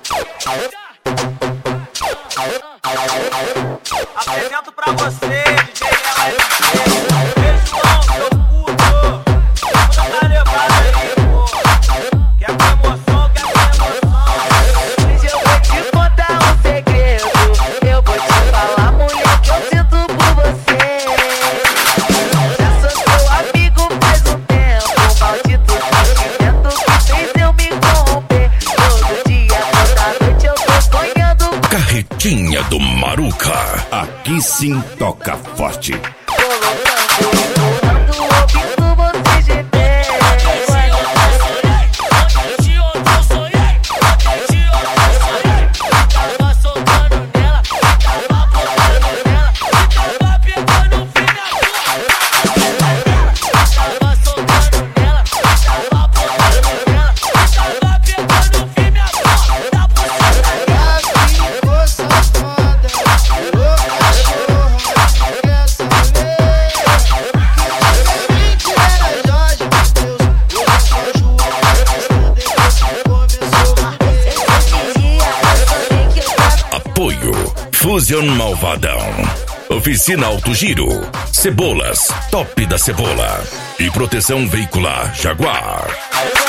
Apresento pra você, DJ LSD. Beijão, seu puto. Puta tá levado aí, pô. Quer com emoção, quer com emoção. Hoje eu vou te contar um segredo. Eu vou te falar, mulher, que eu sinto por você. Já sou seu amigo faz um tempo. Maldito sentimento que fez eu me corromper. Todo dia, toda noite eu tô sonhando. Carretinha do Maruca. Aqui sim toca forte. Colocando, ouvindo você gemer. Fusion Malvadão, Oficina Alto Giro, Cebolas, Top da Cebola e Proteção Veicular Jaguar.